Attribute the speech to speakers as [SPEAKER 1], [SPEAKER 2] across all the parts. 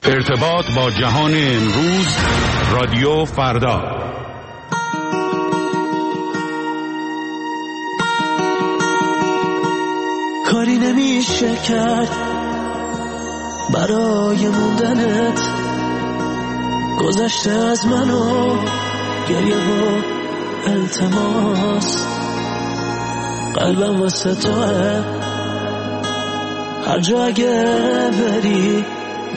[SPEAKER 1] ارتباط با جهان امروز، رادیو فردا.
[SPEAKER 2] کاری نمیشه کرد برای موندنت، گذشته از منو گریه و التماس، قلبم واسه توه هر جا اگه بری.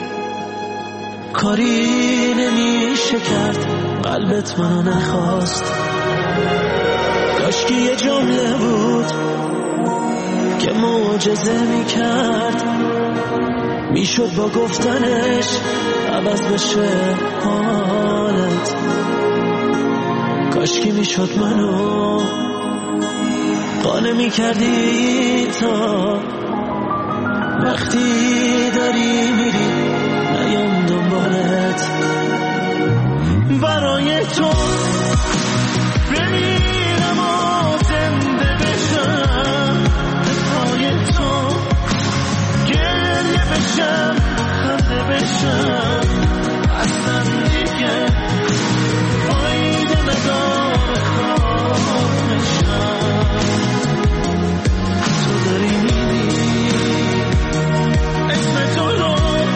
[SPEAKER 2] کاری نمیشه کرد قلبت منو نخواست، کاشکی یه جمله بود که معجزه میکرد، میشد با گفتنش عوض بشه حالت. کاشکی میشد منو قانع میکردی تا وقتی داری میری نیام دنبالت. برای تو بمیرم و زنده بشم، پای تو گریه بشم خنده بشم، اصلا دیگه فایده نداره خواب بشم. تو داری میدی اسم تو رو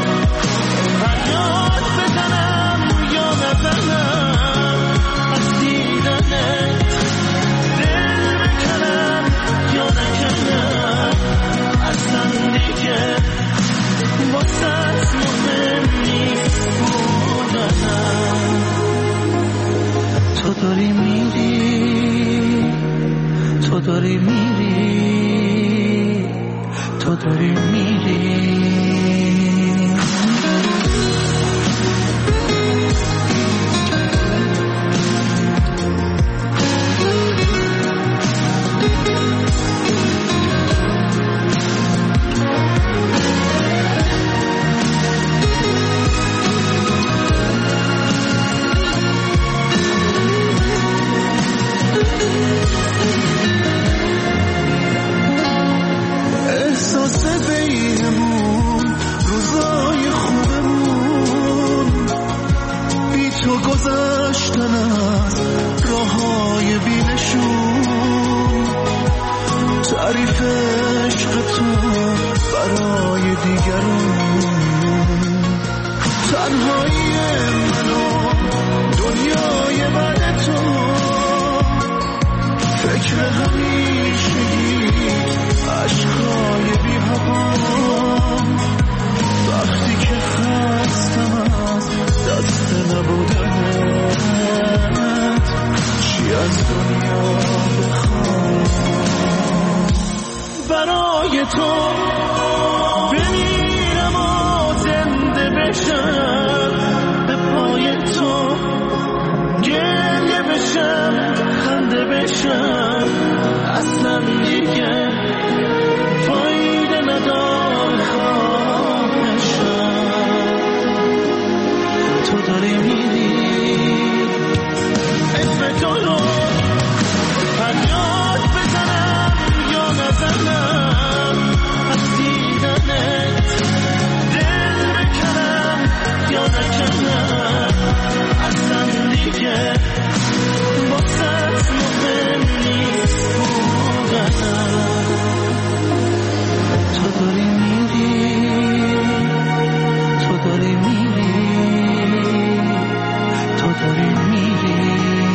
[SPEAKER 2] فریاد بزنم یا نزنم، از دیدنت دل بکنم یا نکنم، اصلا دیگه واسه مهم نیست بودنم. تو داری میری، تو داری میری، تو داری میری. احساس بینمون روزای خوبمون، بی تو گذشتن از راههای بینشون، تعریف عشق تو برای دیگرون، تنهایی منو دنیای بعد تو، فکر همیشگی عشقای بی هوام، وقتی که خستم از دست نبودنت، چی از دنیا بخوام. برای تو بمیرم و زنده بشم، به پای تو گریه بشم خنده بشم، اصلا دیگه فایده نداره خواب بشم. تو داری میری اسم تو رو فریاد بزنم یا نزنم، از دیدنت دل بکنم یا نکنم، اصلا دیگه واسه مهم نیست بودنم. تو داری میری، تو داری میری، تو داری میری.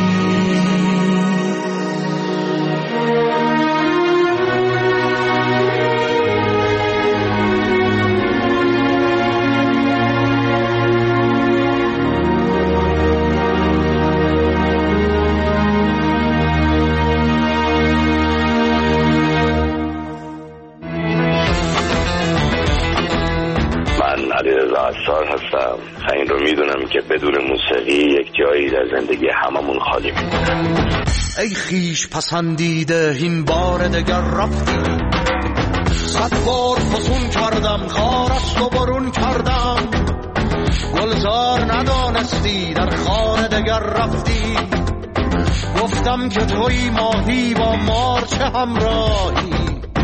[SPEAKER 3] عطار هستم. این رو میدونم که بدون موسیقی یک جایی در زندگی هممون خالی میمونه.
[SPEAKER 4] ای خیش پسندیده این بار دگر رفتی، 100 بار فسون کردم خارست و برون کردم، گلزار ندانستی در خانه دگر رفتی، گفتم که توی ماهی با مار چه همراهی،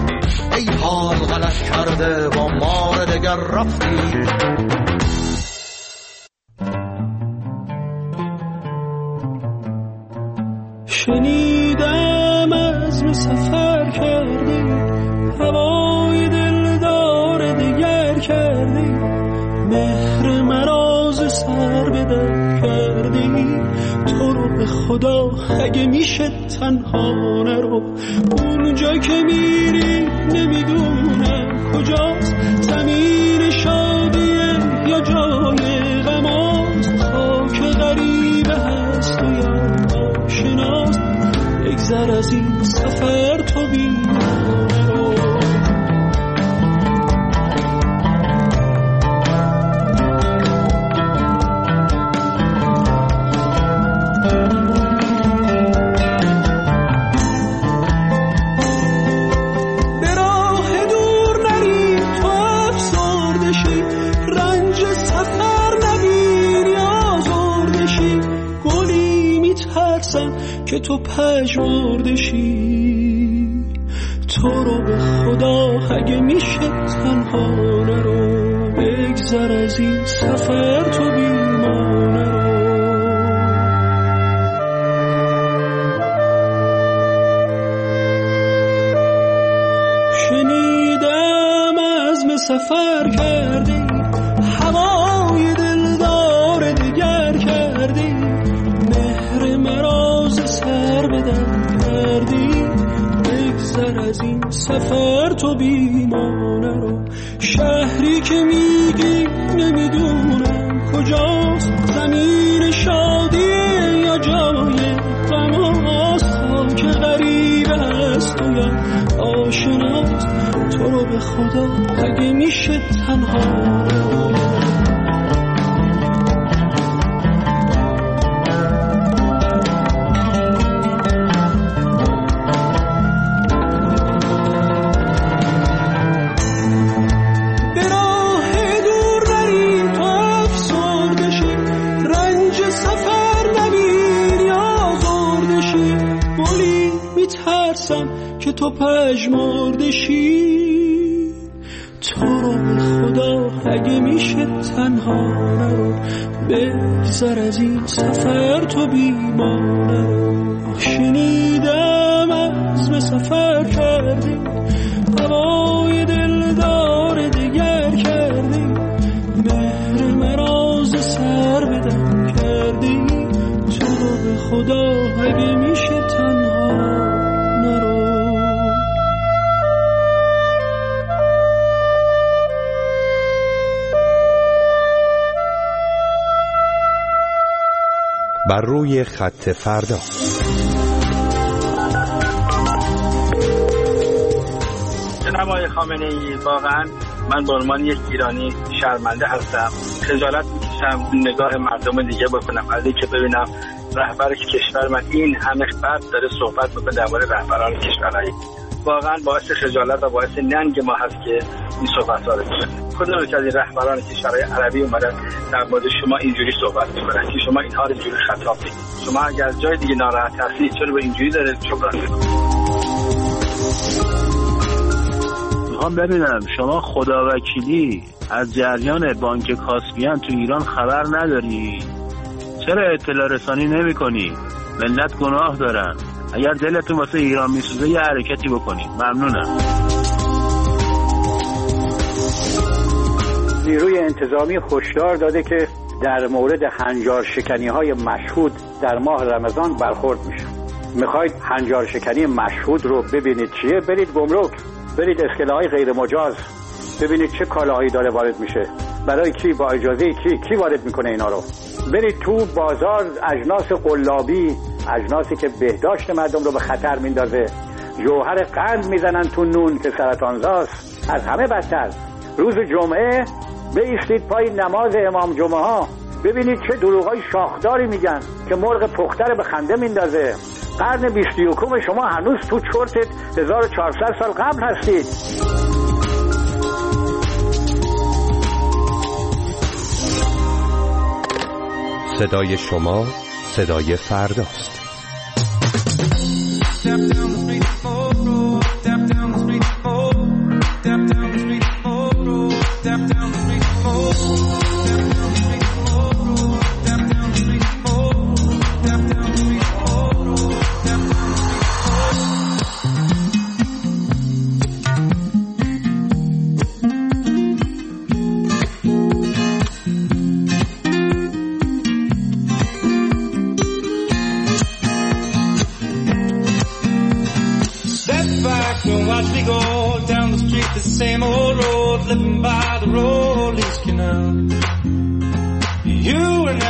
[SPEAKER 4] ای حال غلط کرده با مار دگر رفتی.
[SPEAKER 2] شنیدم عزم سفر کردی، هوای دلدار دگر کردی، مهر مراز سر به در کردی. تو رو به خدا اگه میشه تنها نرو، اونجا که میری نمیدونم کجاست، زمین شادیه یا جای غماست، خاک غریبه هست و یا آشناست. بگذر از این سفر تو بیمار رو. که تو پژمرده شی، تو رو به خدا اگه میشه تنها نرو، بگذر از این سفر تو بیمار رو. شنیدم عزم سفر کردی، هوای دلدار دگر کردی، مهر مراز سر بدن کردی. بگذر از این سفر تو بیمانه رو. شهری که میگی نمیدونم کجاست، زمین شادیه یا جای غماست، خاک غریبه هست و یا آشناست. تو رو به خدا اگه میشه تنها رو. که تو پژمرده شی، تو رو به خدا اگه میشه تنها نرو، بگذر از این سفر تو بیمانه رو. شنیدم عزم سفر کردی، هوای دلدار دگر کردی، مهر مراز سر بدن کردی. تو رو به خدا اگه میشه تنها نرو.
[SPEAKER 5] بر روی خط فردا.
[SPEAKER 6] جناب آقای خامنه‌ای، واقعا من به عنوان یک ایرانی شرمنده هستم، خجالت میکشم نگاه مردم دیگه بکنم از اینکه ببینم رهبر کشور من این همه بد داره صحبت میکنه درباره رهبران کشورهای. واقعا باعث خجالت و باعث ننگ ما هست که این صحبت‌ها رو می‌کنه. کدوم یک از این رهبران کشورهای عربی اومدن در مورد شما اینجوری صحبت می‌کنن که شما اینها رو اینجوری خطاب می‌کنید؟ شما اگر جای دیگه ناراحت هستید چرا به اینجوری دارید صحبت می‌کنید؟
[SPEAKER 7] میخوام ببینم شما خداوکیلی از جریان بانک کاسپیان تو ایران خبر نداری؟ چرا اطلاع رسانی نمی‌کنی؟ ملت گناه دارن. اگر دلتون واسه ایران میسوزه یه حرکتی بکنید. ممنونم.
[SPEAKER 8] نیروی انتظامی هشدار داده که در مورد هنجار شکنی های مشهود در ماه رمضان برخورد میشه. میخواید هنجار شکنی مشهود رو ببینید چیه؟ برید گمرک، برید اسکله‌های غیر مجاز، ببینید چه کالاهایی داره وارد میشه، برای کی، با اجازه کی وارد میکنه اینا رو. برید تو بازار، اجناس قلابی، اجناسی که بهداشت مردم رو به خطر میندازه، جوهر قند میزنن تو نون که سرطانزاست. از همه بدتر روز جمعه بایستید پای نماز امام جمعه ها، ببینید چه دروغای شاخداری میگن که مرغ پخته رو به خنده میندازه. قرن 21 شما هنوز تو چرتت 1400 سال قبل هستید.
[SPEAKER 5] صدای شما صدای فرداست.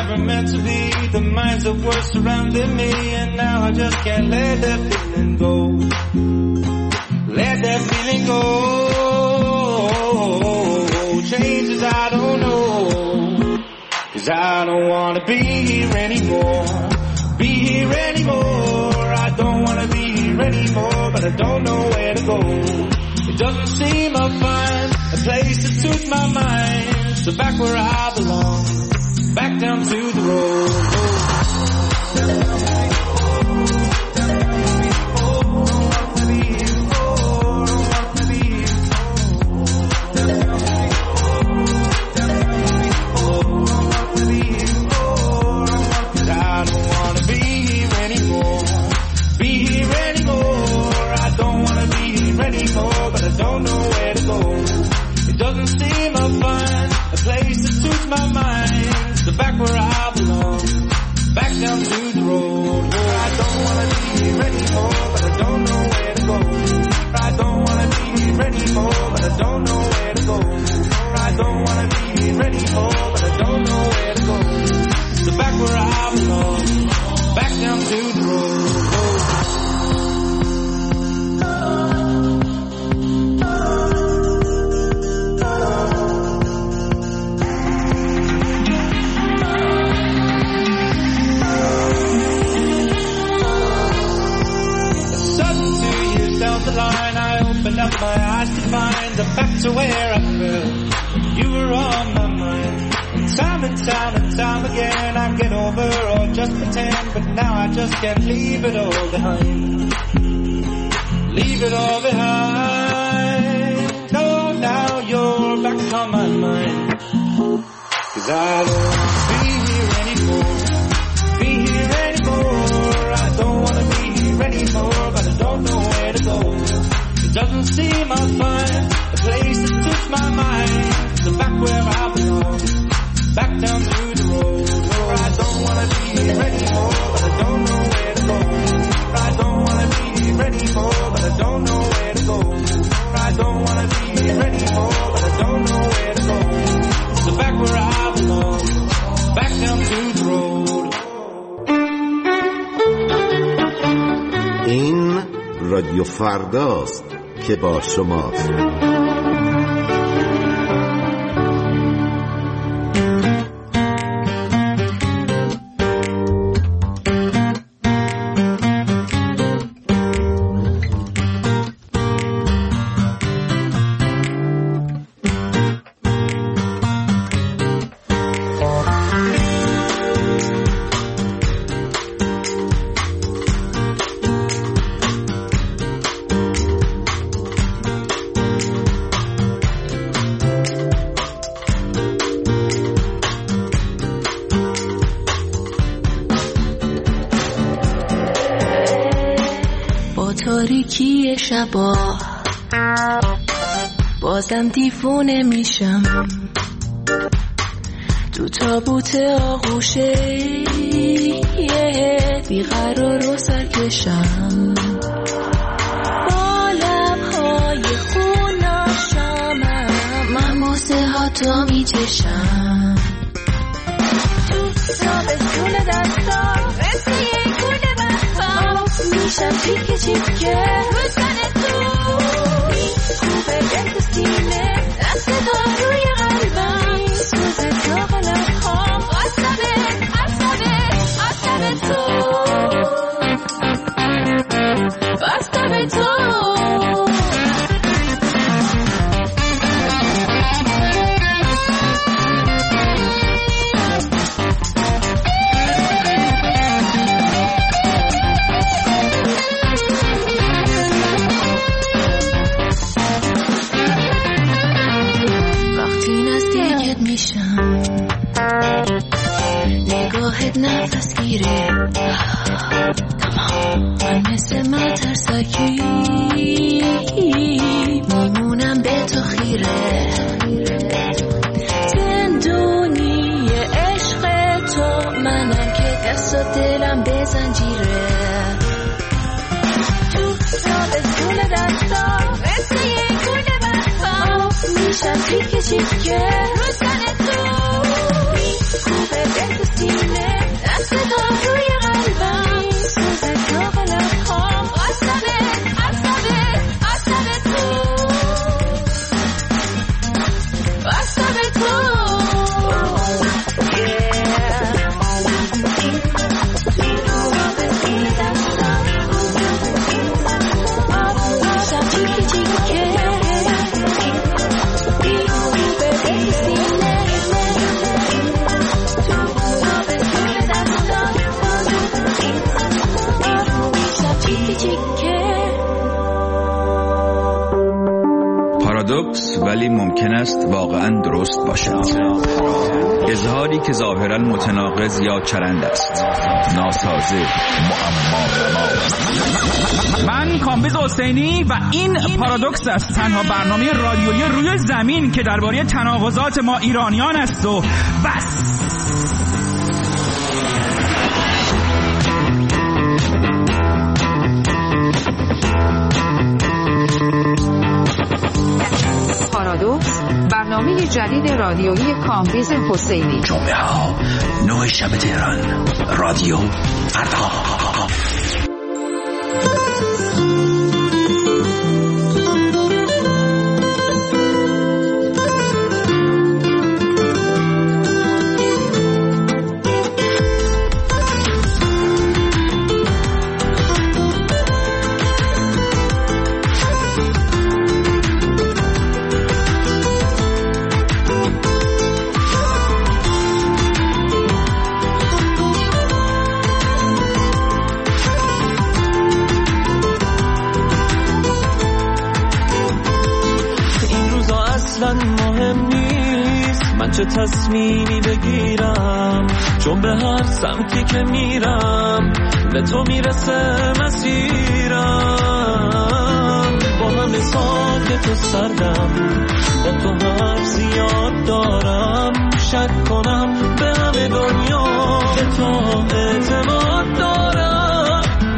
[SPEAKER 2] never meant to be the minds that were surrounding me, and now I just can't let that feeling go. Let that feeling go. Changes I don't know, 'cause I don't wanna be here anymore. Be here anymore. I don't wanna be here anymore, but I don't know where to go. It doesn't seem I'll find a place that suits my mind. So back where I belong, back down to the road. Don't know where to go. It doesn't seem I'll find a place that suits my mind. So back where I belong, back down to the road. I don't wanna be here anymore, but I don't know where to go. I don't wanna be here anymore, but I don't know where to go. I don't wanna be here anymore, but I don't know where to go. So back where I belong, back down to the road. The line, I opened up my eyes to find the back to where I felt you were on my mind. Time and time again I get over or just pretend, but now I just can't leave it all behind. Leave it all behind. No, now you're back on my mind. 'Cause I don't want to be here anymore. Be here anymore. I don't want to be here anymore, but I don't know where to go. It doesn't seem I'll find a place that suits my mind. So back where I belong, back down to the road. I don't want to be here anymore, but I don't know where to go. I don't want to be here anymore, but I don't know where to go. I don't want to be here anymore, but I don't know where to go. So back where I belong, back down to the road.
[SPEAKER 9] این رادیو فرداست که با شماست.
[SPEAKER 10] تاریکی شبا بازم دیوونه میشم تو تابوت آغوشه بیقرار رو سرکشم با لبهای خوناشمم من ماسه ها تا میچشم تو تابستون دستا مثل یک گونه بستا میشم چیکه چیکه روزن تو خوبه دل تو سینه دست تا روی قلبم سوز تا قلبخام آسمه تو آسمه تو نگاهت نفس گیره من مثل مترسکی میمونم به تو خیره زندونی عشق تو منم که دست و دلم به زنجیره تو تابستون دستا مثل یک گونه بستا میشم چیکه روزن تو خوبه دل تو سینه
[SPEAKER 11] ممکن است واقعا درست باشد. اظهاری که ظاهرا متناقض یا چرند است، ناسازه، معما.
[SPEAKER 12] من کامبیز حسینی و این پارادوکس است، تنها برنامه رادیویی روی زمین که درباره تناقضات ما ایرانیان است و بس.
[SPEAKER 13] پارادوکس، برنامه جدید رادیویی کامبیز حسینی.
[SPEAKER 14] جمعه ها 9 شب تهران، رادیو فردا.
[SPEAKER 15] چه تصمیمی بگیرم، چون به هر سمتی که میرم به تو میرسه مسیرم. با همه ساکت و سردم، با تو حرف زیاد دارم، شک کنم به همه دنیا به تو اعتماد دارم.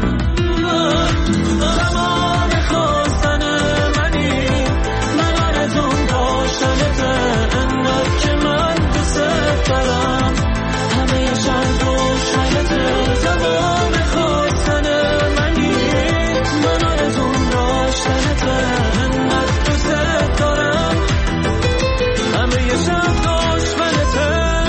[SPEAKER 15] تمام خواستن منی، من آرزوم داشتنته، انقدر که من دوست دارم، همه شب روشنته. تمام خواستن منی، من آرزوم داشتنته، انقدر دوست دارم، همه شب داشتنته.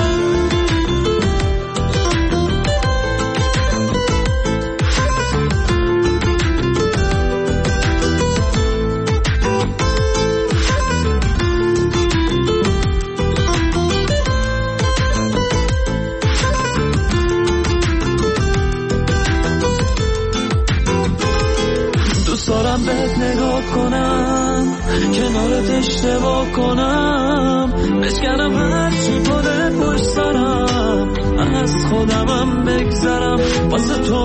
[SPEAKER 15] دارم بهت نگاه کنم، کنارت اشتباه کنم، بشکنم هرچی پره پشت سرم، از خودمم بگذرم واسه تو.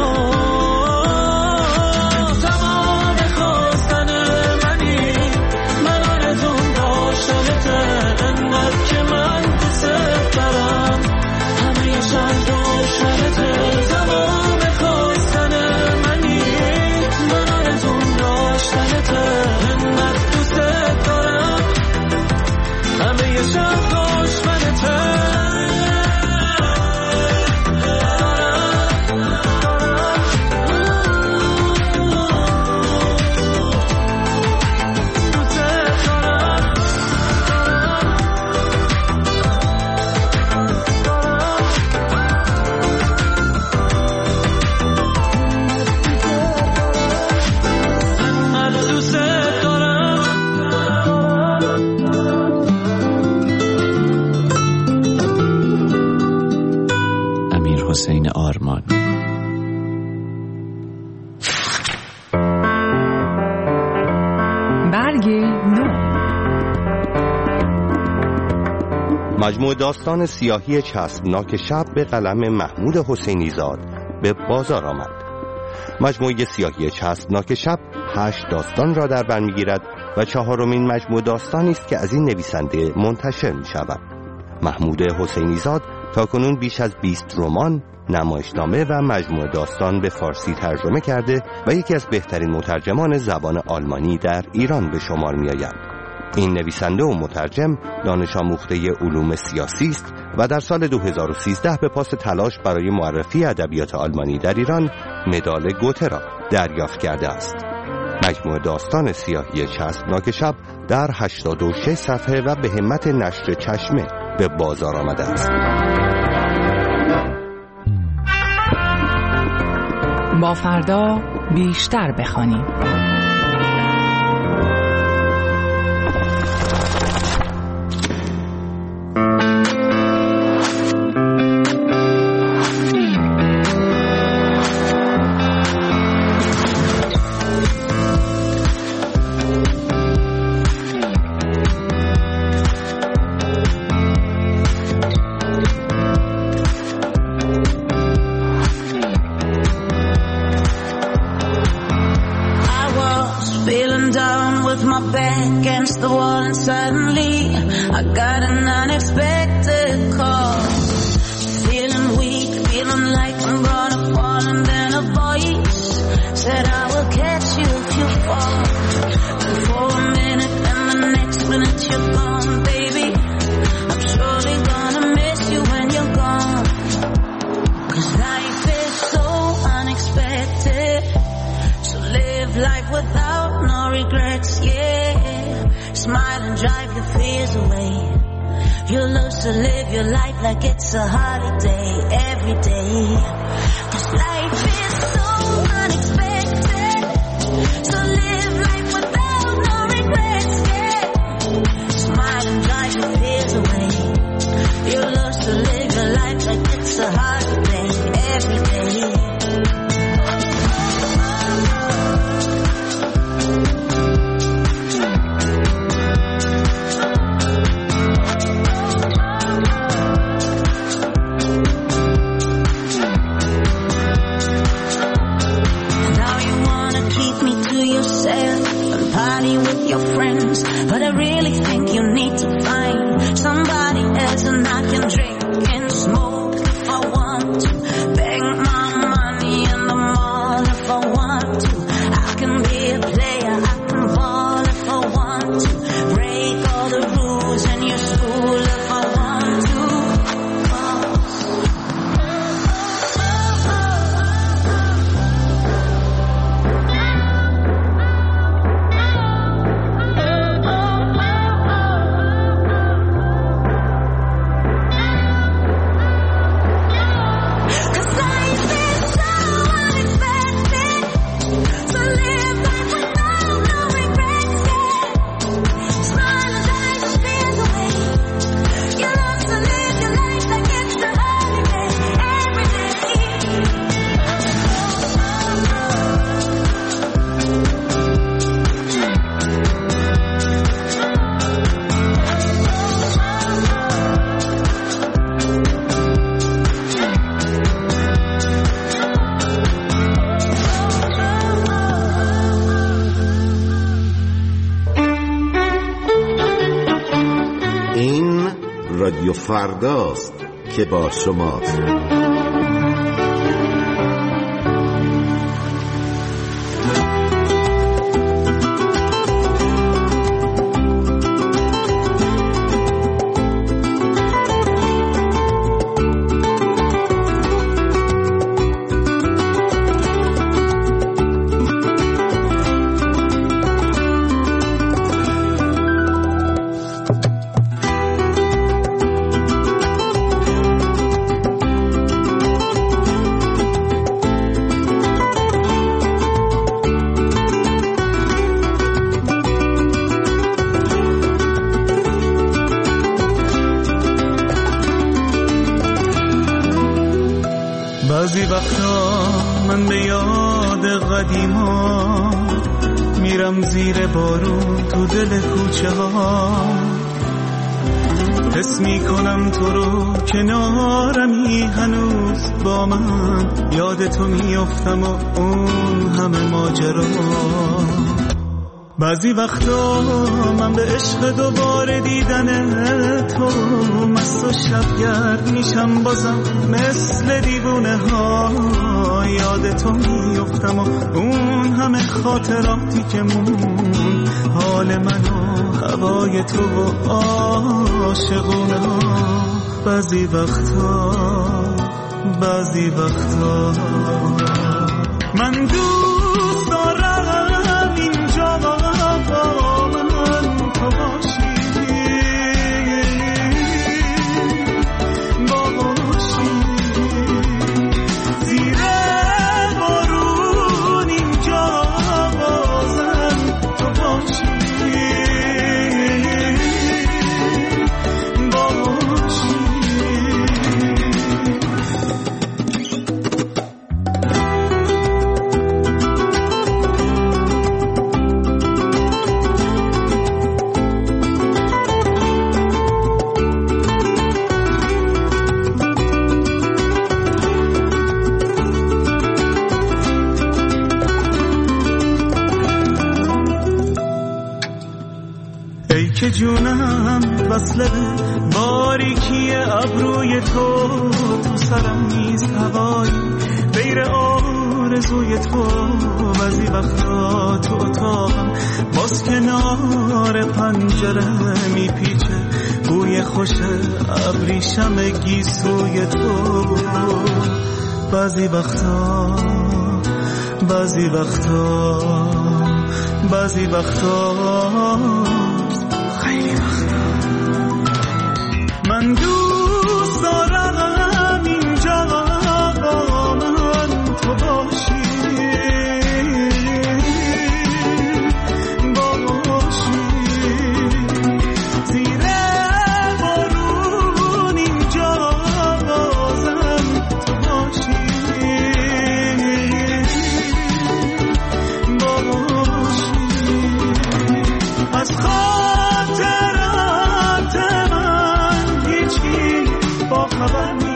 [SPEAKER 15] تمام خواستن منی، من آرزوم داشتنته، انقدر که من دوست دارم، همه شب روشنته. تمام خواستن منی، من آرزوم داشتنته، انقدر دوست دارم، همه شب داشتنته. حسین آرمان.
[SPEAKER 13] برگ نو.
[SPEAKER 5] مجموعه داستان سیاهی چسبناک شب به قلم محمود حسینی زاد به بازار آمد. مجموعه سیاهی چسبناک شب 8 داستان را در بر می‌گیرد و 4مین مجموعه داستانی است که از این نویسنده منتشر می‌شود. محمود حسینی زاد تاکنون بیش از 20 رمان، نمایشنامه و مجموعه داستان به فارسی ترجمه کرده و یکی از بهترین مترجمان زبان آلمانی در ایران به شمار می‌آید. این نویسنده و مترجم دانش آموخته علوم سیاسی است و در سال 2013 به پاس تلاش برای معرفی ادبیات آلمانی در ایران مدال گوته را دریافت کرده است. مجموعه داستان سیاهی چسبناک شب در 86 صفحه و به همت نشر چشمه به بازار آمده است.
[SPEAKER 13] با فردا بیشتر بخوانیم.
[SPEAKER 10] to live your life like it's a holiday every day. 'Cause life is so unexpected. So live life without no regrets, yeah. Smile and drive your fears away. You love to live your life like it's a holiday every day. Party with your friends, but I really think you need to find somebody else, and I can drink and smoke if I want to, beg my money in the mall if I want to, I can be a player, I can ball if I want to, break all the rules in your school if I want to.
[SPEAKER 9] رادیو فرداست که با شماست.
[SPEAKER 15] بعضی وقتا من به یاد قدیما میرم زیر بارون تو دل کوچه ها، حس میکنم تو رو کنارمی هنوز با من، یاد تو میافتم و اون همه ماجرا. بعضی وقتا من به عشق دوباره دیدن تو مست و شبگرد میشم بازم مثل دیوونه ها، یاد تو میافتم و اون همه خاطراتی که مون، حال من و هوای تو و عاشقونه ها. بعضی وقتا من دوست دارم اینجا با من تو باشی، زیر بارون اینجا بازم تو باشی. که جونم وصله باریکی ابروی تو سرم نیست هوایی غیر آرزوی تو. بعضی وقتا تو اتاقم باز کنار پنجره میپیچه بوی خوش ابریشم گیسوی تو. بعضی وقتا خیلی وقتا من دوست دارم اینجا با من تو باشی، زیر بارون اینجا بازم تو باشی، از خاطرات من هیچی با خبر